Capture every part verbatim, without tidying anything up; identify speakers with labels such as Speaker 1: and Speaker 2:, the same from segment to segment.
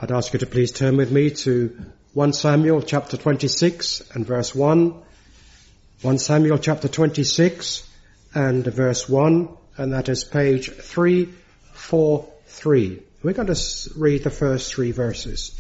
Speaker 1: I'd ask you to please turn with me to First Samuel chapter twenty-six and verse one. First Samuel chapter twenty-six and verse one, and that is page three forty-three. We're going to read the first three verses.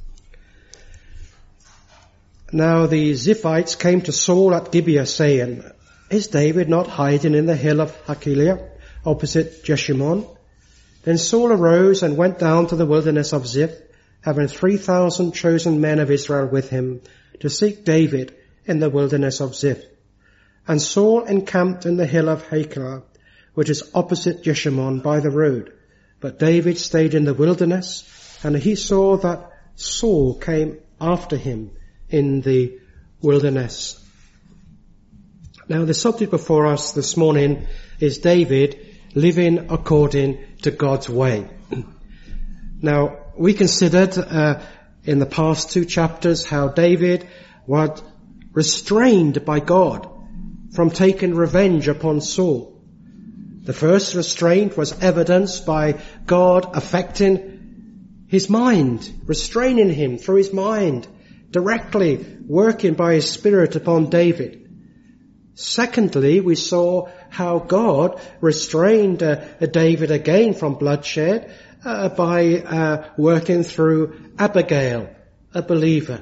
Speaker 1: Now the Ziphites came to Saul at Gibeah, saying, "Is David not hiding in the hill of Hachilah, opposite Jeshimon?" Then Saul arose and went down to the wilderness of Ziph, having three thousand chosen men of Israel with him, to seek David in the wilderness of Ziph. And Saul encamped in the hill of Hachilah, which is opposite Jeshimon by the road. But David stayed in the wilderness, and he saw that Saul came after him in the wilderness. Now the subject before us this morning is David living according to God's way. Now, we considered uh, in the past two chapters how David was restrained by God from taking revenge upon Saul. The first restraint was evidenced by God affecting his mind, restraining him through his mind, directly working by his Spirit upon David. Secondly, we saw how God restrained uh, David again from bloodshed uh, by uh, working through Abigail, a believer.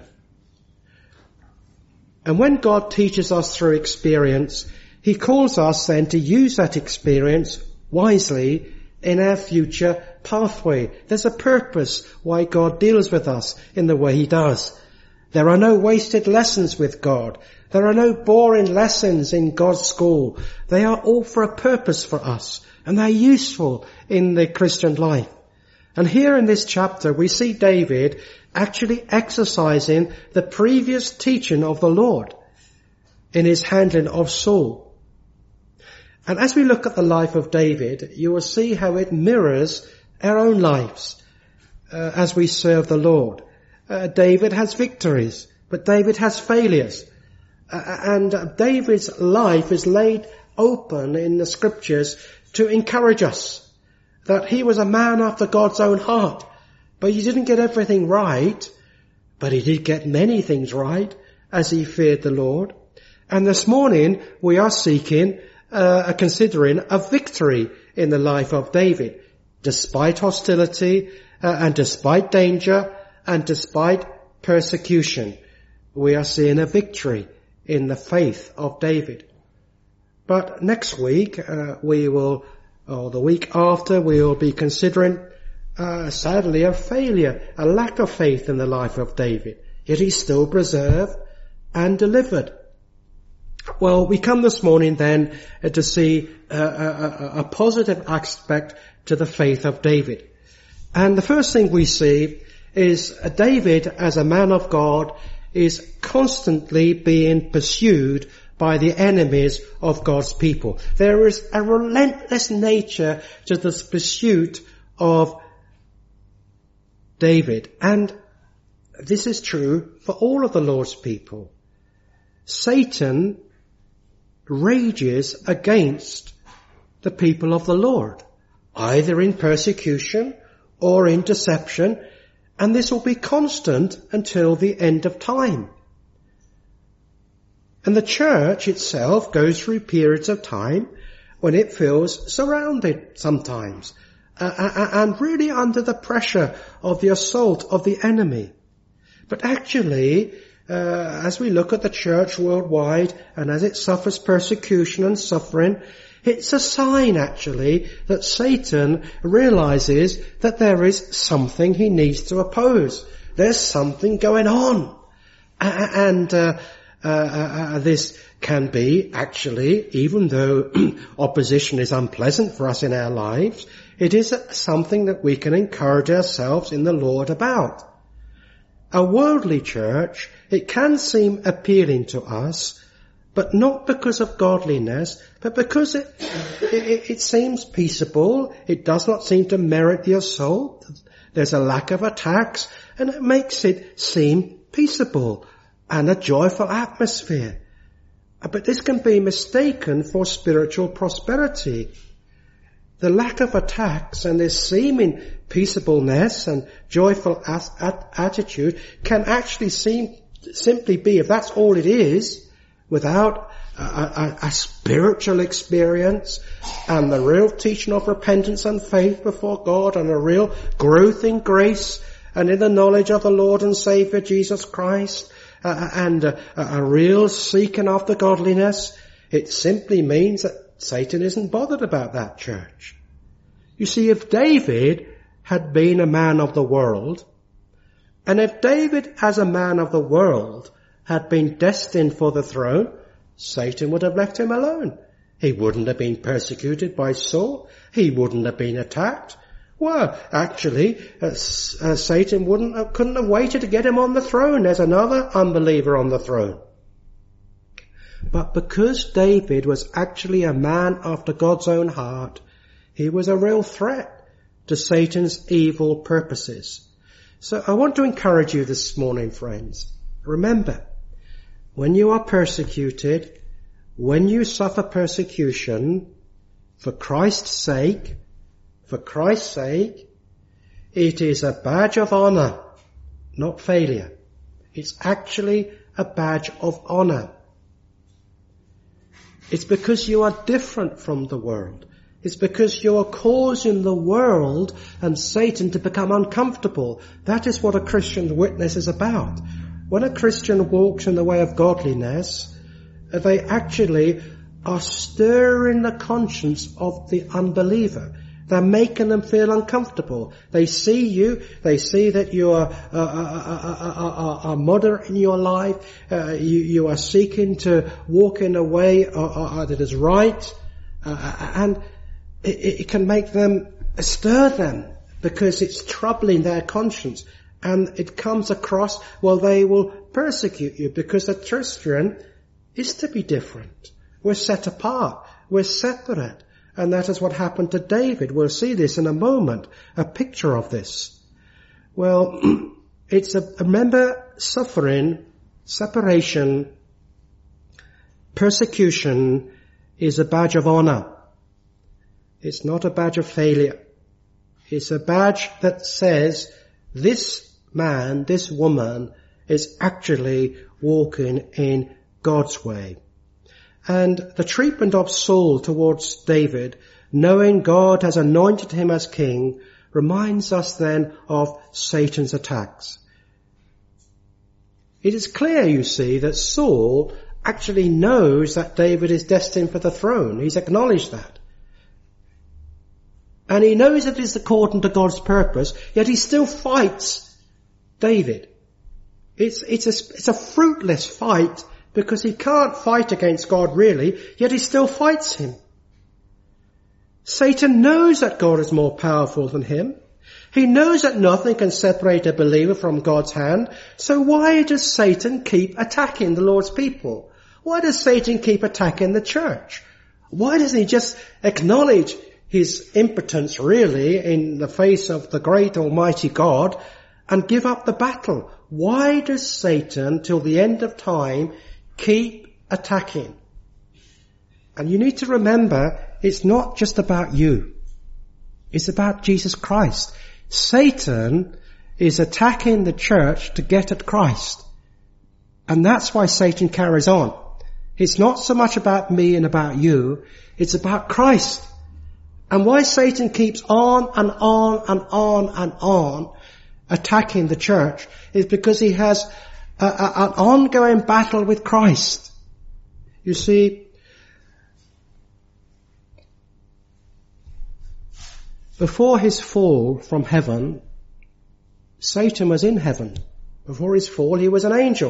Speaker 1: And when God teaches us through experience, he calls us then to use that experience wisely in our future pathway. There's a purpose why God deals with us in the way he does. There are no wasted lessons with God. There are no boring lessons in God's school. They are all for a purpose for us, and they're useful in the Christian life. And here in this chapter, we see David actually exercising the previous teaching of the Lord in his handling of Saul. And as we look at the life of David, you will see how it mirrors our own lives uh, as we serve the Lord. Uh, David has victories, but David has failures. Uh, and uh, David's life is laid open in the scriptures to encourage us that he was a man after God's own heart. But he didn't get everything right, but he did get many things right as he feared the Lord. And this morning we are seeking, uh, considering a victory in the life of David. Despite hostility uh, and despite danger and despite persecution, we are seeing a victory in the faith of David. But next week, uh, we will, or the week after, we will be considering, uh, sadly, a failure, a lack of faith in the life of David. Yet he's still preserved and delivered. Well, we come this morning then uh, to see uh, a, a, a positive aspect to the faith of David. And the first thing we see is uh, David, as a man of God, is constantly being pursued by the enemies of God's people. There is a relentless nature to this pursuit of David. And this is true for all of the Lord's people. Satan rages against the people of the Lord, either in persecution or in deception, and this will be constant until the end of time. And the church itself goes through periods of time when it feels surrounded sometimes, uh, and really under the pressure of the assault of the enemy. But actually, uh, as we look at the church worldwide, and as it suffers persecution and suffering, it's a sign actually that Satan realizes that there is something he needs to oppose. There's something going on. And uh, uh, uh, this can be actually, even though opposition is unpleasant for us in our lives, it is something that we can encourage ourselves in the Lord about. A worldly church, it can seem appealing to us, but not because of godliness, but because it, it, it seems peaceable. It does not seem to merit the assault. There's a lack of attacks, and it makes it seem peaceable and a joyful atmosphere. But this can be mistaken for spiritual prosperity. The lack of attacks and this seeming peaceableness and joyful as- at- attitude can actually seem simply be, if that's all it is, without a, a, a spiritual experience and the real teaching of repentance and faith before God and a real growth in grace and in the knowledge of the Lord and Saviour Jesus Christ uh, and a, a real seeking after godliness. It simply means that Satan isn't bothered about that, church. You see, if David had been a man of the world, and if David as a man of the world had been destined for the throne, Satan would have left him alone. He wouldn't have been persecuted by Saul. He wouldn't have been attacked. Well, actually, uh, uh, Satan wouldn't have, couldn't have waited to get him on the throne. There's another unbeliever on the throne. But because David was actually a man after God's own heart, he was a real threat to Satan's evil purposes. So I want to encourage you this morning, friends. Remember, when you are persecuted, when you suffer persecution, for Christ's sake, for Christ's sake, it is a badge of honor, not failure. It's actually a badge of honor. It's because you are different from the world. It's because you are causing the world and Satan to become uncomfortable. That is what a Christian witness is about. When a Christian walks in the way of godliness, they actually are stirring the conscience of the unbeliever. They're making them feel uncomfortable. They see you. They see that you are a, a, a, a, a mother in your life. Uh, you, you are seeking to walk in a way uh, uh, that is right. Uh, and it, it can make them, stir them, because it's troubling their conscience. And it comes across, well, they will persecute you, because a Christian is to be different. We're set apart. We're separate. And that is what happened to David. We'll see this in a moment, a picture of this. Well, it's a, remember, suffering, separation, persecution is a badge of honor. It's not a badge of failure. It's a badge that says this man, this woman is actually walking in God's way. And the treatment of Saul towards David, knowing God has anointed him as king, reminds us then of Satan's attacks. It is clear, you see, that Saul actually knows that David is destined for the throne. He's acknowledged that. And he knows that it is according to God's purpose, yet he still fights David. It's, it's a, it's a fruitless fight, because he can't fight against God really, yet he still fights him. Satan knows that God is more powerful than him. He knows that nothing can separate a believer from God's hand. So why does Satan keep attacking the Lord's people? Why does Satan keep attacking the church? Why doesn't he just acknowledge his impotence really in the face of the great almighty God and give up the battle? Why does Satan, till the end of time, keep attacking? And you need to remember, it's not just about you. It's about Jesus Christ. Satan is attacking the church to get at Christ. And that's why Satan carries on. It's not so much about me and about you. It's about Christ. And why Satan keeps on and on and on and on attacking the church is because he has a, a, an ongoing battle with Christ. You see, before his fall from heaven, Satan was in heaven. Before his fall, he was an angel.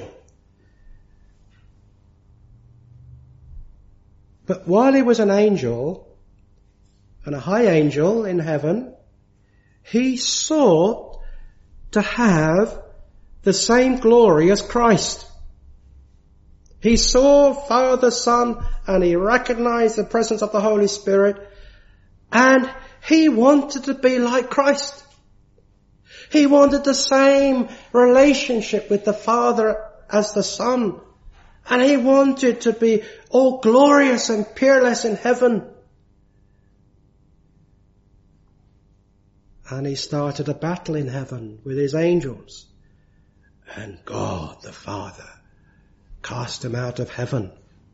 Speaker 1: But while he was an angel, and a high angel in heaven, he sought to have the same glory as Christ. He saw Father, Son, and he recognized the presence of the Holy Spirit, and he wanted to be like Christ. He wanted the same relationship with the Father as the Son, and he wanted to be all glorious and peerless in heaven. And he started a battle in heaven with his angels. And God the Father cast him out of heaven.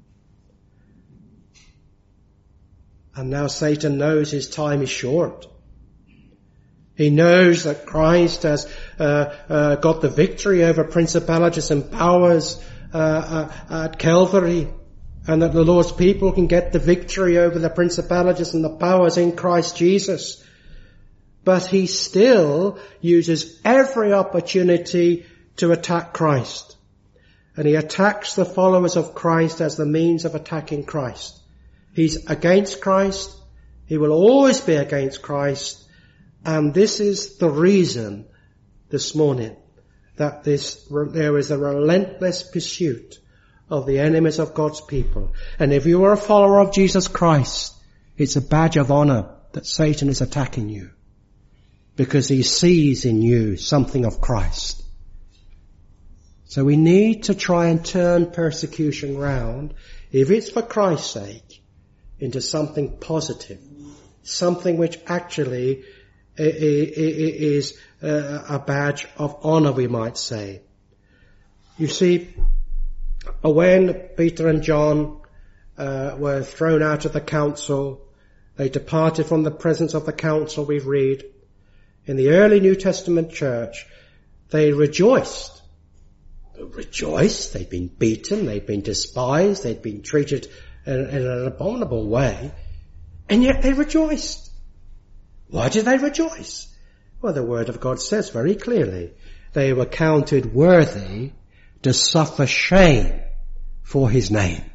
Speaker 1: And now Satan knows his time is short. He knows that Christ has uh, uh, got the victory over principalities and powers uh, uh, at Calvary, and that the Lord's people can get the victory over the principalities and the powers in Christ Jesus. But he still uses every opportunity to attack Christ. And he attacks the followers of Christ as the means of attacking Christ. He's against Christ. He will always be against Christ. And this is the reason this morning that this, there is a relentless pursuit of the enemies of God's people. And if you are a follower of Jesus Christ, it's a badge of honor that Satan is attacking you, because he sees in you something of Christ. So we need to try and turn persecution round, if it's for Christ's sake, into something positive, something which actually is a badge of honor, we might say. You see, when Peter and John uh, were thrown out of the council, they departed from the presence of the council, we read. In the early New Testament church, they rejoiced. They rejoiced. They'd been beaten. They'd been despised. They'd been treated in, in an abominable way. And yet they rejoiced. Why did they rejoice? Well, the Word of God says very clearly, they were counted worthy to suffer shame for His name.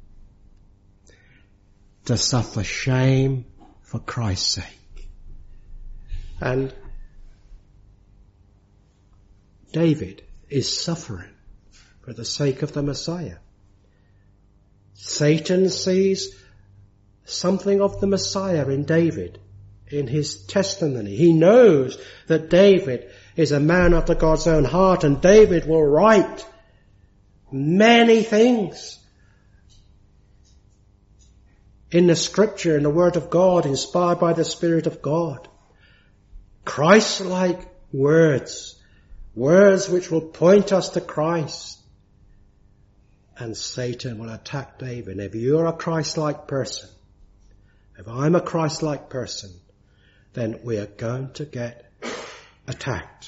Speaker 1: To suffer shame for Christ's sake. And David is suffering for the sake of the Messiah. Satan sees something of the Messiah in David, in his testimony. He knows that David is a man after God's own heart, and David will write many things in the Scripture, in the Word of God, inspired by the Spirit of God. Christ-like words, words which will point us to Christ. And Satan will attack David. If you're a Christ-like person, if I'm a Christ-like person, then we are going to get attacked.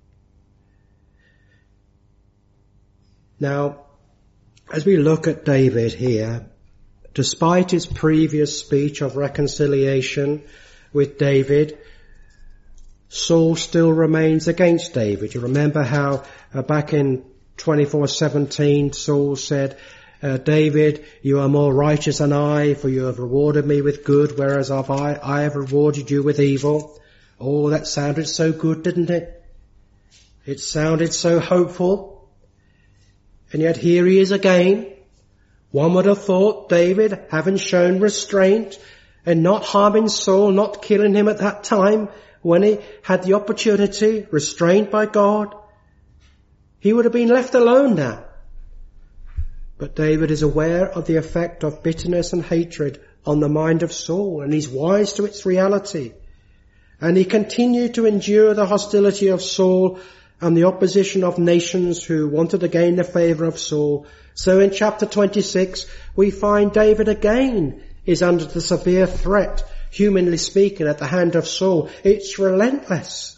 Speaker 1: Now, as we look at David here, despite his previous speech of reconciliation with David, Saul still remains against David. You remember how uh, back in twenty-four seventeen, Saul said, uh, David, you are more righteous than I, for you have rewarded me with good, whereas I, I have rewarded you with evil. Oh, that sounded so good, didn't it? It sounded so hopeful. And yet here he is again. One would have thought David, having shown restraint and not harming Saul, not killing him at that time when he had the opportunity, restrained by God, he would have been left alone now. But David is aware of the effect of bitterness and hatred on the mind of Saul, and he's wise to its reality. And he continued to endure the hostility of Saul and the opposition of nations who wanted to gain the favour of Saul. So in chapter twenty-six, we find David again is under the severe threat, humanly speaking, at the hand of Saul. It's relentless.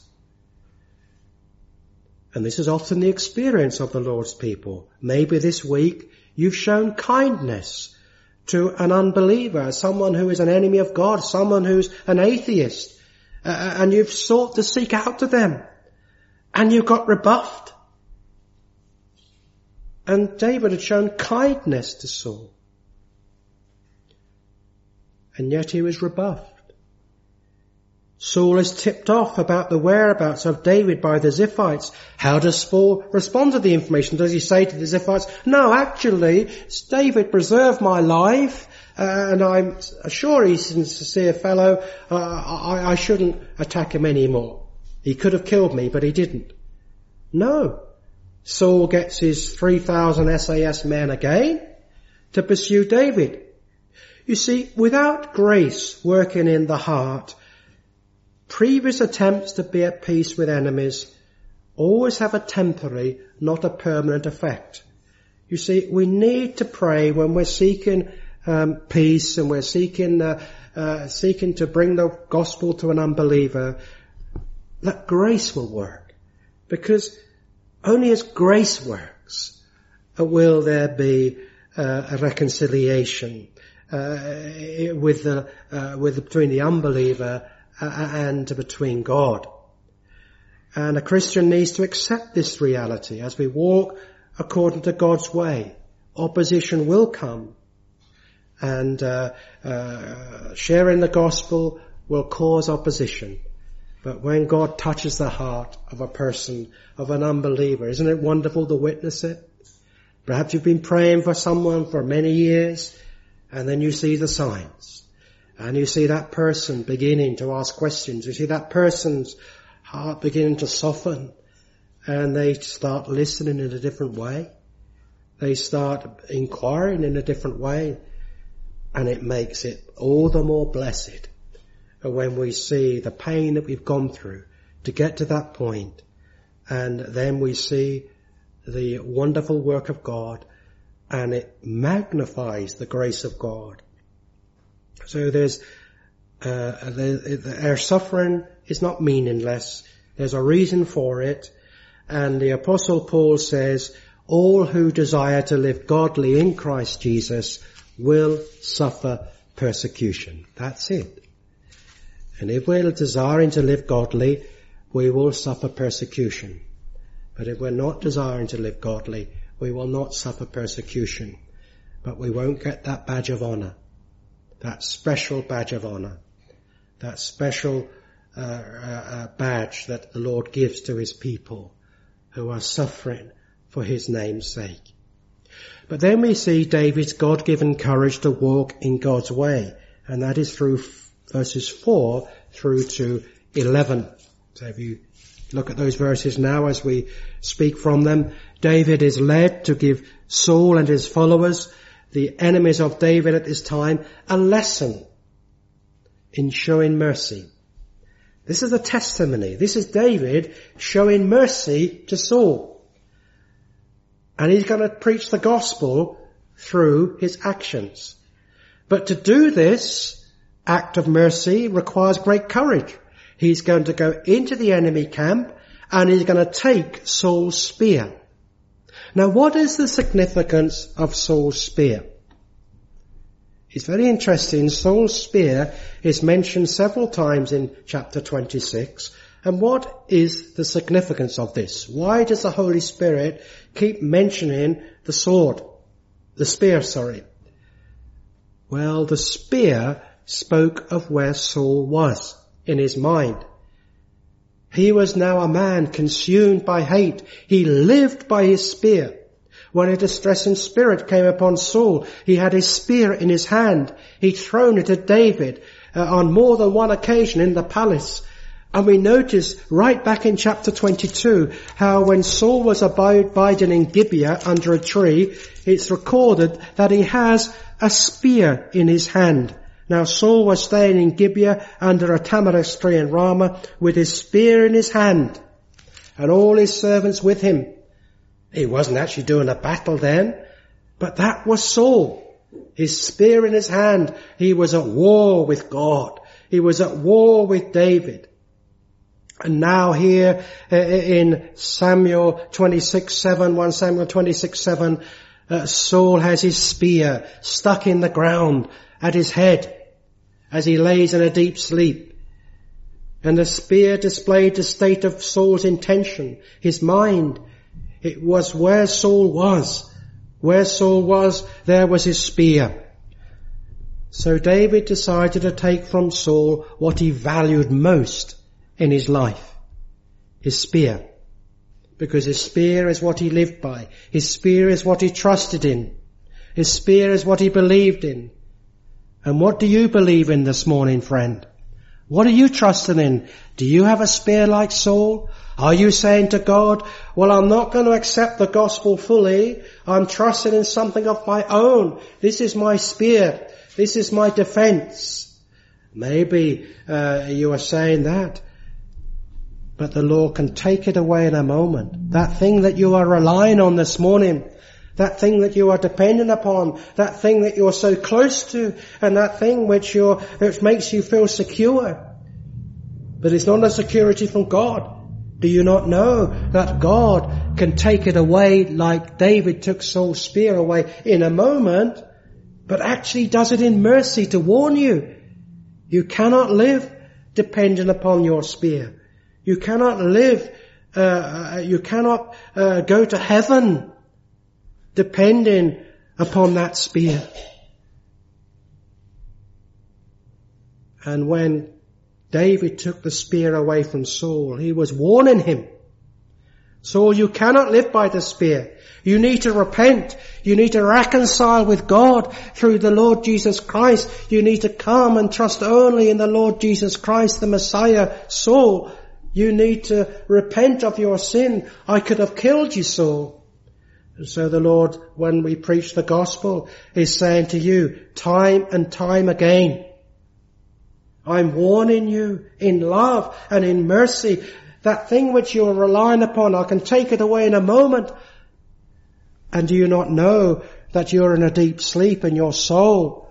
Speaker 1: And this is often the experience of the Lord's people. Maybe this week you've shown kindness to an unbeliever, someone who is an enemy of God, someone who's an atheist, uh, and you've sought to seek out to them, and you got rebuffed. And David had shown kindness to Saul, and yet he was rebuffed. Saul is tipped off about the whereabouts of David by the Ziphites. How does Saul respond to the information? Does he say to the Ziphites, no, actually, David preserved my life, uh, and I'm sure he's a sincere fellow, uh, I, I shouldn't attack him anymore. He could have killed me, but he didn't. No. Saul gets his three thousand S A S men again to pursue David. You see, without grace working in the heart, previous attempts to be at peace with enemies always have a temporary, not a permanent effect. You see, we need to pray when we're seeking um, peace and we're seeking uh, uh, seeking to bring the gospel to an unbeliever, that grace will work. Because only as grace works uh, will there be uh, a reconciliation uh, with the uh, with the, between the unbeliever uh, and between God. And a Christian needs to accept this reality as we walk according to God's way. Opposition will come, and uh, uh, sharing the gospel will cause opposition. But when God touches the heart of a person, of an unbeliever, isn't it wonderful to witness it? Perhaps you've been praying for someone for many years, and then you see the signs. And you see that person beginning to ask questions. You see that person's heart beginning to soften, and they start listening in a different way. They start inquiring in a different way. And it makes it all the more blessed when we see the pain that we've gone through to get to that point, and then we see the wonderful work of God, and it magnifies the grace of God. So there's uh, the, our suffering is not meaningless. There's a reason for it, and the Apostle Paul says, all who desire to live godly in Christ Jesus will suffer persecution. That's it. And if we're desiring to live godly, we will suffer persecution. But if we're not desiring to live godly, we will not suffer persecution. But we won't get that badge of honor, that special badge of honor, that special uh, uh, badge that the Lord gives to his people who are suffering for his name's sake. But then we see David's God-given courage to walk in God's way, and that is through verses four through to eleven. So if you look at those verses now as we speak from them, David is led to give Saul and his followers, the enemies of David at this time, a lesson in showing mercy. This is a testimony. This is David showing mercy to Saul. And he's going to preach the gospel through his actions. But to do this act of mercy requires great courage. He's going to go into the enemy camp and he's going to take Saul's spear. Now, what is the significance of Saul's spear? It's very interesting. Saul's spear is mentioned several times in chapter twenty-six. And what is the significance of this? Why does the Holy Spirit keep mentioning the sword, the spear, sorry? Well, the spear spoke of where Saul was in his mind. He was now a man consumed by hate. He lived by his spear. When a distressing spirit came upon Saul, he had his spear in his hand. He'd thrown it at David uh, on more than one occasion in the palace. And we notice right back in chapter twenty-two how when Saul was abiding in Gibeah under a tree, it's recorded that he has a spear in his hand. Now Saul was staying in Gibeah under a tamarisk tree in Ramah with his spear in his hand and all his servants with him. He wasn't actually doing a battle then, but that was Saul. His spear in his hand. He was at war with God. He was at war with David. And now here uh, in Samuel twenty-six seven, First Samuel twenty-six seven, uh, Saul has his spear stuck in the ground at his head as he lays in a deep sleep. And the spear displayed the state of Saul's intention, his mind. It was where Saul was. Where Saul was, there was his spear. So David decided to take from Saul what he valued most in his life, his spear, because his spear is what he lived by. His spear is what he trusted in. His spear is what he believed in. And what do you believe in this morning, friend? What are you trusting in? Do you have a spear like Saul? Are you saying to God, well, I'm not going to accept the gospel fully. I'm trusting in something of my own. This is my spear. This is my defense. Maybe uh, you are saying that. But the Lord can take it away in a moment. That thing that you are relying on this morning, that thing that you are dependent upon, that thing that you're so close to, and that thing which you're, which makes you feel secure. But it's not a security from God. Do you not know that God can take it away like David took Saul's spear away in a moment, but actually does it in mercy to warn you? You cannot live dependent upon your spear. You cannot live, uh, you cannot uh, go to heaven depending upon that spear. And when David took the spear away from Saul, he was warning him. Saul, you cannot live by the spear. You need to repent. You need to reconcile with God through the Lord Jesus Christ. You need to come and trust only in the Lord Jesus Christ, the Messiah. Saul, you need to repent of your sin. I could have killed you, Saul. And so the Lord, when we preach the gospel, is saying to you time and time again, I'm warning you in love and in mercy. That thing which you are relying upon, I can take it away in a moment. And do you not know that you're in a deep sleep in your soul?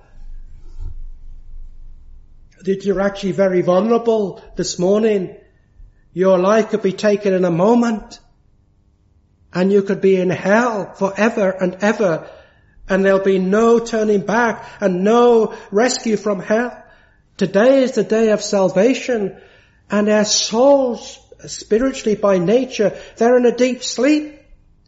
Speaker 1: That you're actually very vulnerable this morning. Your life could be taken in a moment. And you could be in hell forever and ever. And there'll be no turning back and no rescue from hell. Today is the day of salvation, and our souls, spiritually by nature, they're in a deep sleep.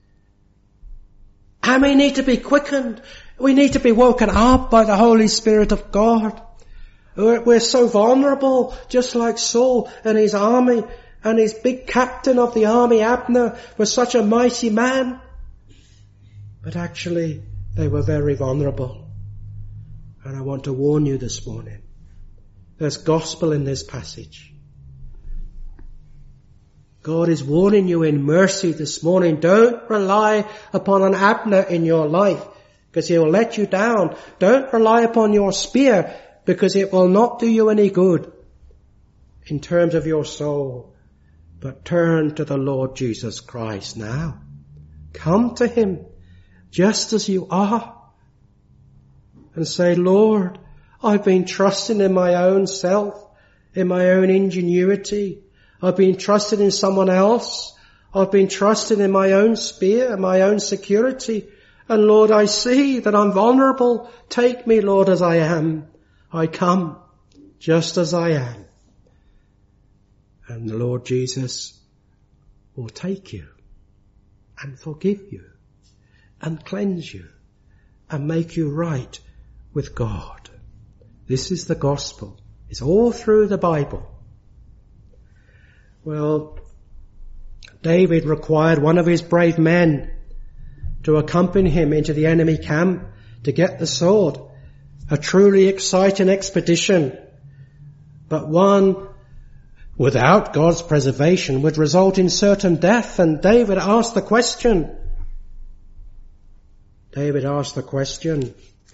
Speaker 1: And we need to be quickened. We need to be woken up by the Holy Spirit of God. We're so vulnerable, just like Saul and his army, and his big captain of the army, Abner, was such a mighty man. But actually, they were very vulnerable. And I want to warn you this morning. There's gospel in this passage. God is warning you in mercy this morning. Don't rely upon an Abner in your life, because he will let you down. Don't rely upon your spear, because it will not do you any good in terms of your soul. But turn to the Lord Jesus Christ now. Come to him just as you are and say, Lord, I've been trusting in my own self, in my own ingenuity. I've been trusting in someone else. I've been trusting in my own spear, my own security. And Lord, I see that I'm vulnerable. Take me, Lord, as I am. I come just as I am. And the Lord Jesus will take you and forgive you and cleanse you and make you right with God. This is the gospel. It's all through the Bible. Well, David required one of his brave men to accompany him into the enemy camp to get the sword. A truly exciting expedition, but one without God's preservation would result in certain death. And David asked the question. David asked the question,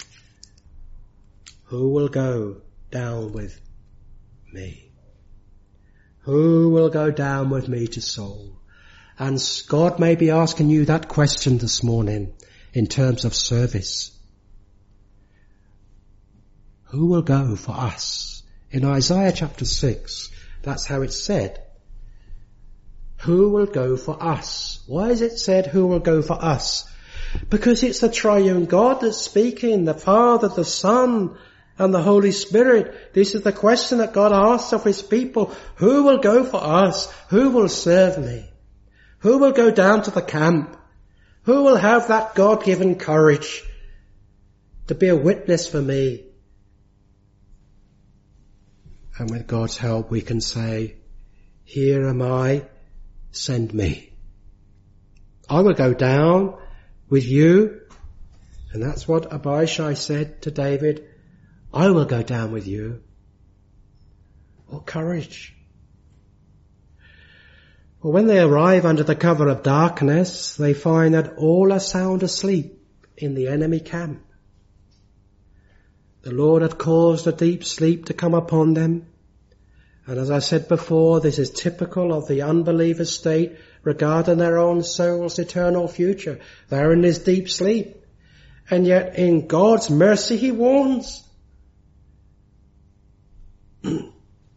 Speaker 1: who will go down with me? Who will go down with me to Saul? And God may be asking you that question this morning in terms of service. Who will go for us? In Isaiah chapter six, that's how it's said. Who will go for us? Why is it said who will go for us? Because it's the triune God that's speaking, the Father, the Son, and the Holy Spirit. This is the question that God asks of his people. Who will go for us? Who will serve me? Who will go down to the camp? Who will have that God-given courage to be a witness for me? And with God's help we can say, here am I, send me. I will go down with you. And that's what Abishai said to David. I will go down with you. What courage. Well, when they arrive under the cover of darkness, they find that all are sound asleep in the enemy camp. The Lord had caused a deep sleep to come upon them. And as I said before, this is typical of the unbeliever's state regarding their own soul's eternal future. They're in this deep sleep. And yet in God's mercy He warns. Do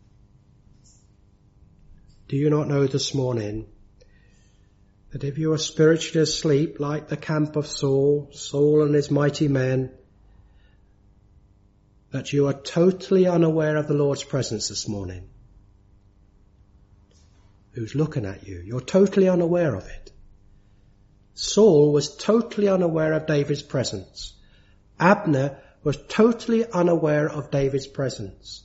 Speaker 1: you not know this morning that if you are spiritually asleep like the camp of Saul, Saul and his mighty men, that you are totally unaware of the Lord's presence this morning? Who's looking at you? You're totally unaware of it. Saul was totally unaware of David's presence. Abner was totally unaware of David's presence.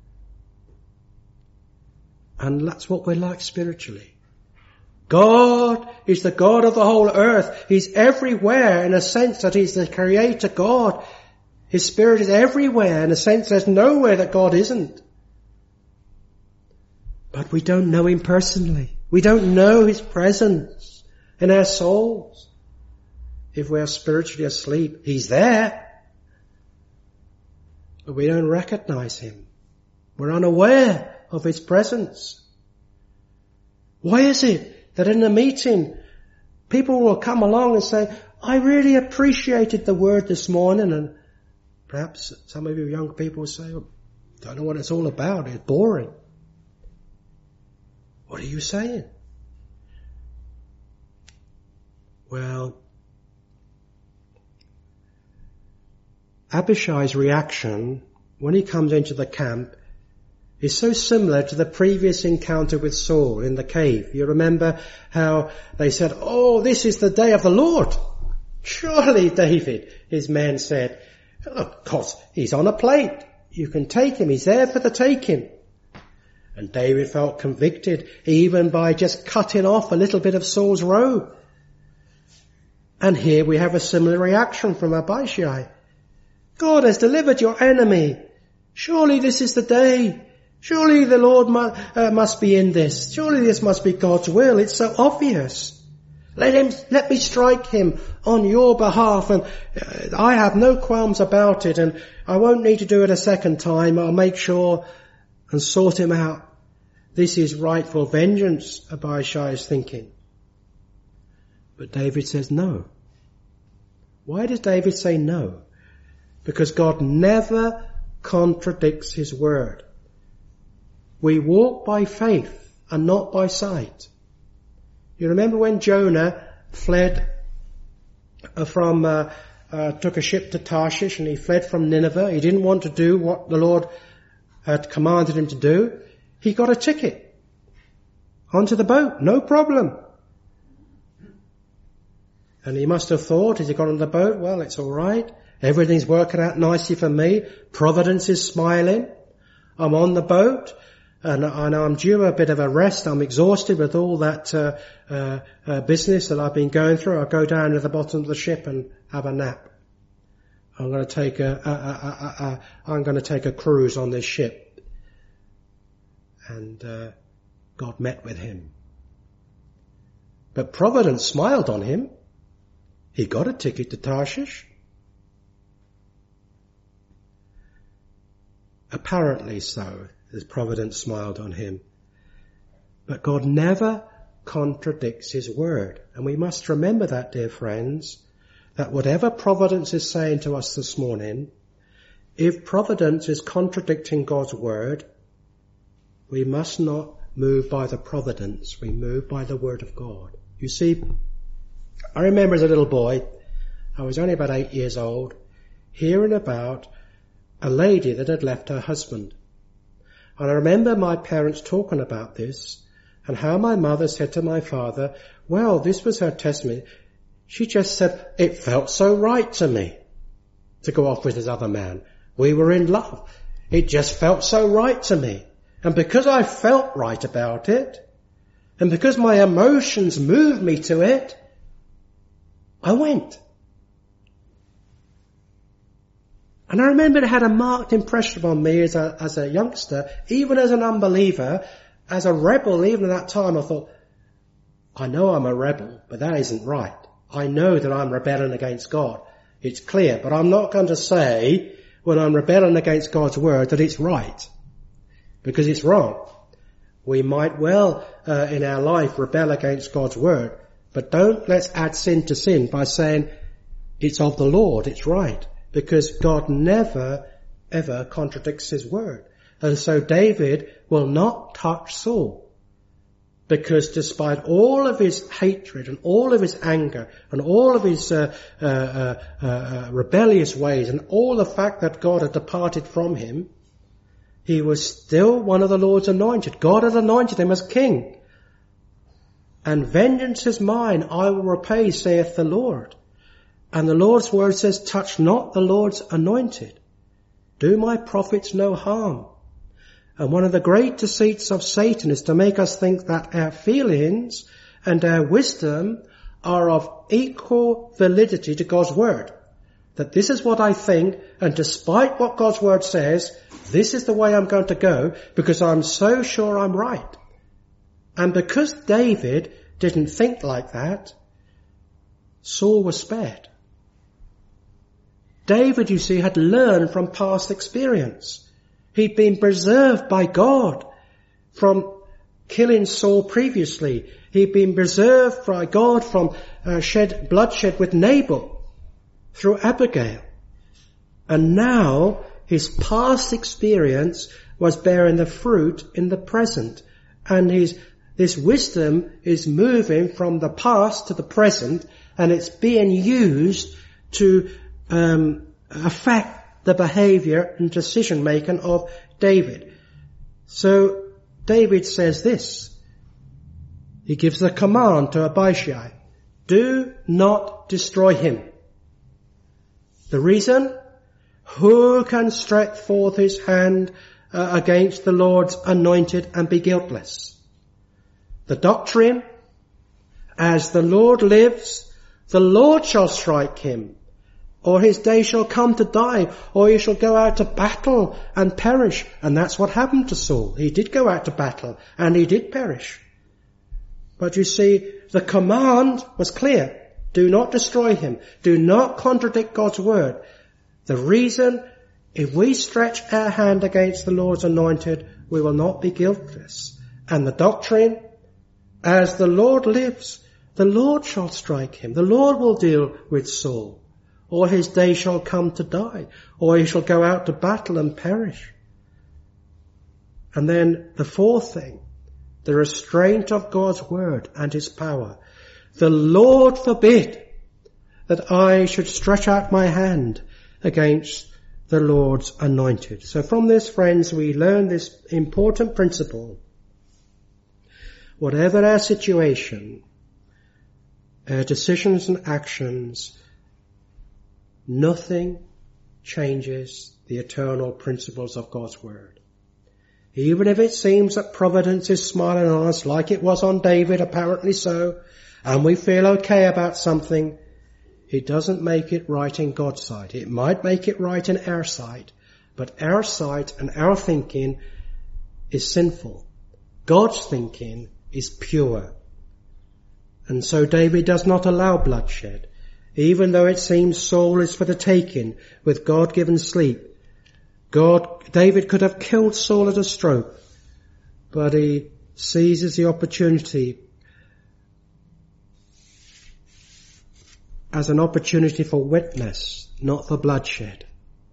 Speaker 1: And that's what we're like spiritually. God is the God of the whole earth. He's everywhere in a sense that He's the Creator God. His Spirit is everywhere in a sense there's nowhere that God isn't. But we don't know Him personally. We don't know His presence in our souls. If we're spiritually asleep, He's there. But we don't recognize Him. We're unaware of His presence. Why is it that in a meeting, people will come along and say, I really appreciated the word this morning, and perhaps some of you young people will say, oh, don't know what it's all about, it's boring. What are you saying? Well, Abishai's reaction when he comes into the camp is so similar to the previous encounter with Saul in the cave. You remember how they said, oh, this is the day of the Lord. Surely, David, his men said, of course, he's on a plate. You can take him. He's there for the taking. And David felt convicted even by just cutting off a little bit of Saul's robe. And here we have a similar reaction from Abishai. God has delivered your enemy. Surely this is the day. Surely the Lord mu- uh, must be in this. Surely this must be God's will. It's so obvious. Let him, let me strike him on your behalf, and uh, I have no qualms about it, and I won't need to do it a second time. I'll make sure and sort him out. This is rightful vengeance, Abishai is thinking. But David says no. Why does David say no? Because God never contradicts His word. We walk by faith and not by sight. You remember when Jonah fled from, uh, uh, took a ship to Tarshish, and he fled from Nineveh. He didn't want to do what the Lord had commanded him to do. He got a ticket onto the boat, no problem. And he must have thought, as he got on the boat, well, it's all right. Everything's working out nicely for me. Providence is smiling. I'm on the boat, and, and I'm due a bit of a rest. I'm exhausted with all that uh, uh, uh, business that I've been going through. I'll go down to the bottom of the ship and have a nap. I'm going to take a, a, a, a, a I'm going to take a cruise on this ship. And uh, God met with him. But Providence smiled on him. He got a ticket to Tarshish. Apparently so, as Providence smiled on him. But God never contradicts His word. And we must remember that, dear friends, that whatever Providence is saying to us this morning, if Providence is contradicting God's word, we must not move by the providence. We move by the word of God. You see, I remember as a little boy, I was only about eight years old, hearing about a lady that had left her husband. And I remember my parents talking about this, and how my mother said to my father, well, this was her testimony. She just said, it felt so right to me to go off with this other man. We were in love. It just felt so right to me. And because I felt right about it, and because my emotions moved me to it, I went. And I remember it had a marked impression on me as a, as a youngster, even as an unbeliever, as a rebel. Even at that time I thought, I know I'm a rebel, but that isn't right. I know that I'm rebelling against God. It's clear, but I'm not going to say when I'm rebelling against God's word that it's right, because it's wrong. We might well, uh, in our life, rebel against God's word, but don't let's add sin to sin by saying it's of the Lord, it's right, because God never, ever contradicts his word. And so David will not touch Saul, because despite all of his hatred and all of his anger and all of his uh, uh, uh, uh, rebellious ways and all the fact that God had departed from him, he was still one of the Lord's anointed. God had anointed him as king. And vengeance is mine, I will repay, saith the Lord. And the Lord's word says, touch not the Lord's anointed. Do my prophets no harm. And one of the great deceits of Satan is to make us think that our feelings and our wisdom are of equal validity to God's word. That this is what I think, and despite what God's word says, this is the way I'm going to go, because I'm so sure I'm right. And because David didn't think like that, Saul was spared. David, you see, had learned from past experience. He'd been preserved by God from killing Saul previously. He'd been preserved by God from uh, shed bloodshed with Nabal through Abigail. And now his past experience was bearing the fruit in the present. And his this wisdom is moving from the past to the present, and it's being used to um, affect the behavior and decision making of David. So David says this. He gives a command to Abishai. Do not destroy him. The reason? Who can stretch forth his hand uh, against the Lord's anointed and be guiltless? The doctrine, as the Lord lives, the Lord shall strike him, or his day shall come to die, or he shall go out to battle and perish. And that's what happened to Saul. He did go out to battle, and he did perish. But you see, the command was clear. Do not destroy him. Do not contradict God's word. The reason, if we stretch our hand against the Lord's anointed, we will not be guiltless. And the doctrine, as the Lord lives, the Lord shall strike him. The Lord will deal with Saul. Or his day shall come to die. Or he shall go out to battle and perish. And then the fourth thing, the restraint of God's word and his power. The Lord forbid that I should stretch out my hand against the Lord's anointed. So from this, friends, we learn this important principle. Whatever our situation, our decisions and actions, nothing changes the eternal principles of God's word. Even if it seems that providence is smiling on us, like it was on David, apparently so, and we feel okay about something, it doesn't make it right in God's sight. It might make it right in our sight, but our sight and our thinking is sinful. God's thinking is pure. And so David does not allow bloodshed, even though it seems Saul is for the taking with God-given sleep. God, David could have killed Saul at a stroke, but he seizes the opportunity as an opportunity for witness, not for bloodshed.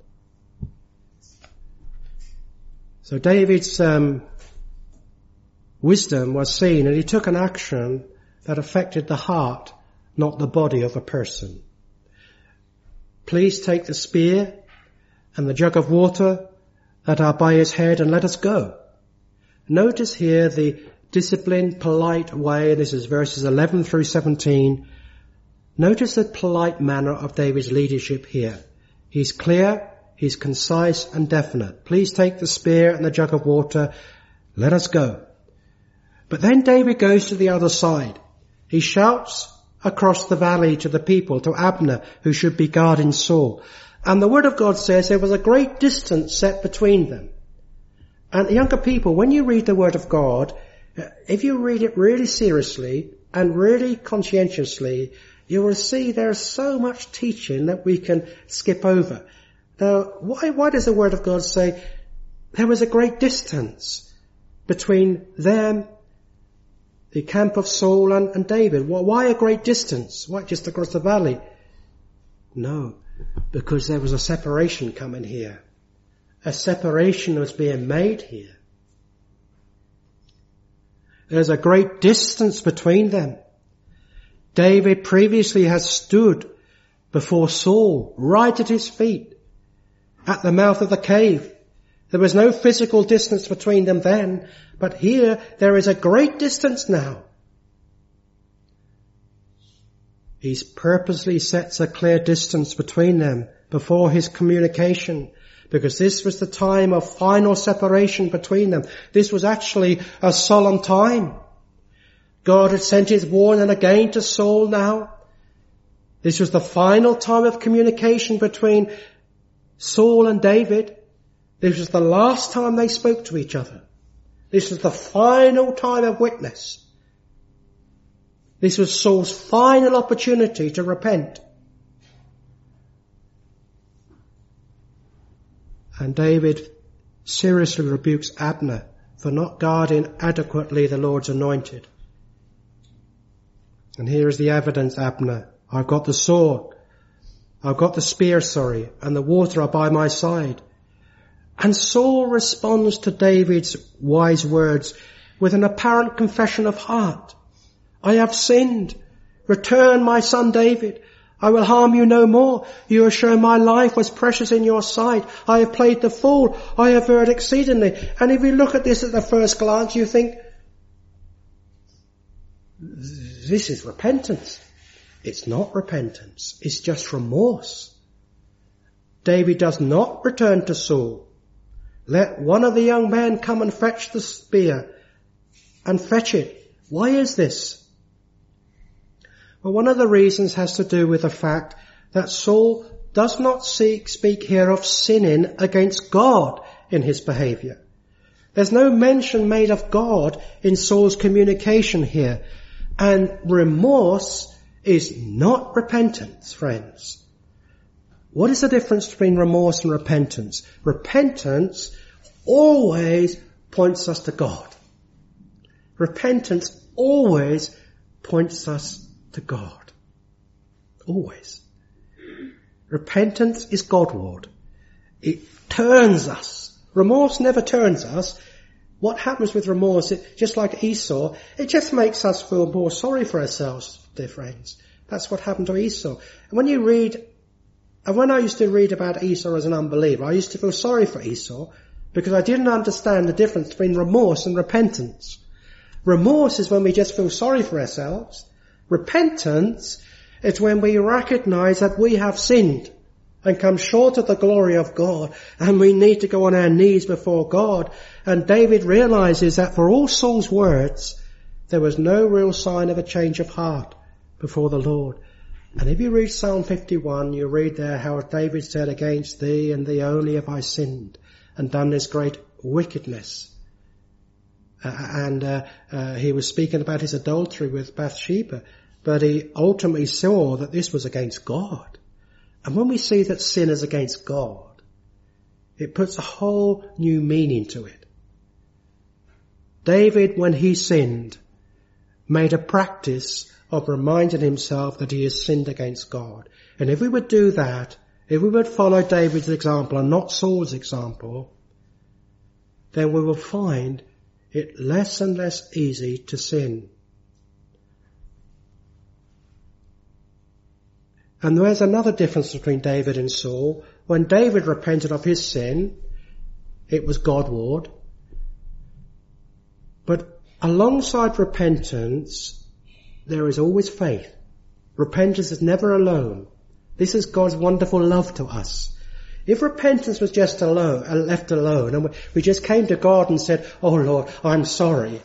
Speaker 1: So David's um, wisdom was seen, and he took an action that affected the heart, not the body of a person. Please take the spear and the jug of water that are by his head, and let us go. Notice here the disciplined, polite way. This is verses eleven through seventeen. Notice the polite manner of David's leadership here. He's clear, he's concise and definite. Please take the spear and the jug of water. Let us go. But then David goes to the other side. He shouts across the valley to the people, to Abner, who should be guarding Saul. And the word of God says there was a great distance set between them. And younger people, when you read the word of God, if you read it really seriously and really conscientiously, you will see there's so much teaching that we can skip over. Now, why, why does the Word of God say there was a great distance between them, the camp of Saul and, and David? Why a great distance? Why just across the valley? No, because there was a separation coming here. A separation was being made here. There's a great distance between them. David previously has stood before Saul, right at his feet, at the mouth of the cave. There was no physical distance between them then, but here there is a great distance now. He purposely sets a clear distance between them before his communication, because this was the time of final separation between them. This was actually a solemn time. God had sent his warning again to Saul now. This was the final time of communication between Saul and David. This was the last time they spoke to each other. This was the final time of witness. This was Saul's final opportunity to repent. And David seriously rebukes Abner for not guarding adequately the Lord's anointed. And here is the evidence, Abner. I've got the sword. I've got the spear, sorry, and the water are by my side. And Saul responds to David's wise words with an apparent confession of heart. I have sinned. Return, my son David. I will harm you no more. You have shown my life was precious in your sight. I have played the fool. I have erred exceedingly. And if you look at this at the first glance, you think, this is repentance. It's not repentance. It's just remorse. David does not return to Saul. Let one of the young men come and fetch the spear and fetch it. Why is this? Well, one of the reasons has to do with the fact that Saul does not seek, speak here of sinning against God in his behavior. There's no mention made of God in Saul's communication here. And remorse is not repentance, friends. What is the difference between remorse and repentance? Repentance always points us to God. Repentance always points us to God. Always. Repentance is Godward. It turns us. Remorse never turns us. What happens with remorse, it, just like Esau, it just makes us feel more sorry for ourselves, dear friends. That's what happened to Esau. And when you read, and when I used to read about Esau as an unbeliever, I used to feel sorry for Esau because I didn't understand the difference between remorse and repentance. Remorse is when we just feel sorry for ourselves. Repentance is when we recognize that we have sinned and come short of the glory of God, and we need to go on our knees before God. And David realizes that for all Saul's words, there was no real sign of a change of heart before the Lord. And if you read Psalm fifty-one, you read there how David said, against thee and thee only have I sinned and done this great wickedness. Uh, and uh, uh, he was speaking about his adultery with Bathsheba, but he ultimately saw that this was against God. And when we see that sin is against God, it puts a whole new meaning to it. David, when he sinned, made a practice of reminding himself that he has sinned against God. And if we would do that, if we would follow David's example and not Saul's example, then we will find it less and less easy to sin. And there's another difference between David and Saul. When David repented of his sin, it was Godward. But alongside repentance, there is always faith. Repentance is never alone. This is God's wonderful love to us. If repentance was just alone, uh, left alone, and we just came to God and said, oh Lord, I'm sorry,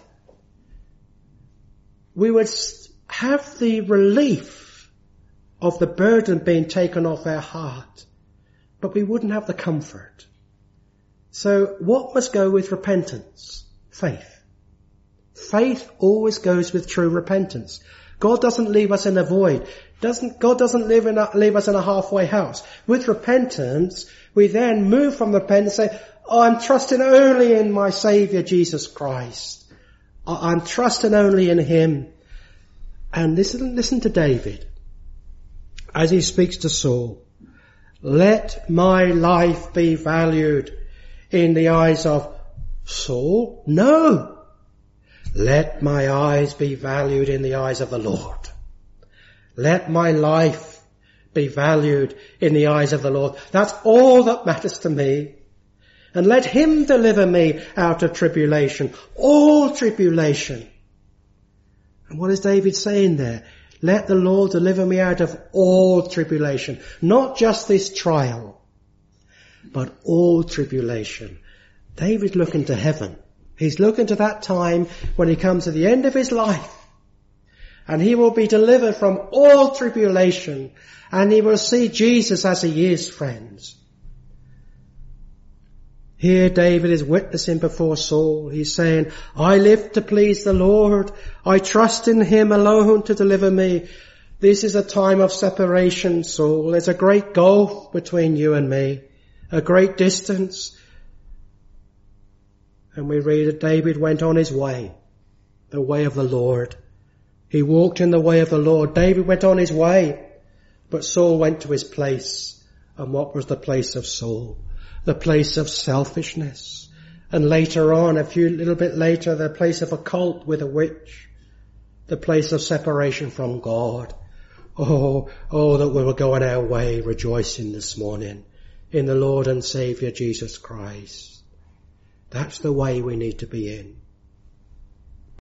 Speaker 1: we would have the relief of the burden being taken off our heart, but we wouldn't have the comfort. So what must go with repentance? Faith. Faith always goes with true repentance. God doesn't leave us in a void. Doesn't, God doesn't leave, in a, leave us in a halfway house. With repentance, we then move from repentance and say, oh, I'm trusting only in my Saviour Jesus Christ. I'm trusting only in Him. And listen, listen to David as he speaks to Saul. Let my life be valued in the eyes of Saul? No. Let my eyes be valued in the eyes of the Lord. Let my life be valued in the eyes of the Lord. That's all that matters to me. And let Him deliver me out of tribulation. All tribulation. And what is David saying there? Let the Lord deliver me out of all tribulation. Not just this trial, but all tribulation. David's looking to heaven. He's looking to that time when he comes to the end of his life. And he will be delivered from all tribulation. And he will see Jesus as He is, friends. Here David is witnessing before Saul. He's saying, I live to please the Lord. I trust in Him alone to deliver me. This is a time of separation, Saul. There's a great gulf between you and me. A great distance. And we read that David went on his way. The way of the Lord. He walked in the way of the Lord. David went on his way. But Saul went to his place. And what was the place of Saul? The place of selfishness. And later on, a few little bit later, the place of a cult with a witch. The place of separation from God. Oh, oh, that we were going our way rejoicing this morning in the Lord and Saviour Jesus Christ. That's the way we need to be in.